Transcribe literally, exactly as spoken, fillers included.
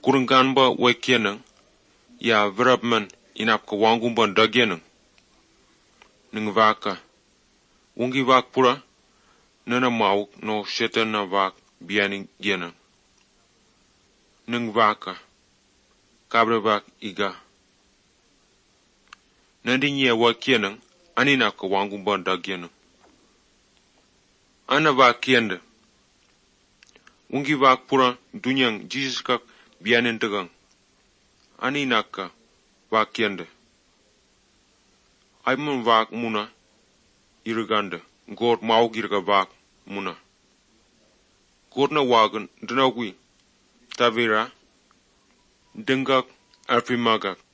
kurungan ba wekenang ya verabman inap ka wangun ban dagyenang ning vaka ungi vak pura nana mauk no shetan na vak bianing genang ning vaka kabre vak iga nandi nye wekenang anina ka wangun ban dagyenang ana vak kende ungi vak pura dunyang Jesus ka bianin tegang ani nakka vak kende ay mun vak muna irganda god mau girga vak muna god na wagan dnagwi tavira dengak afimagak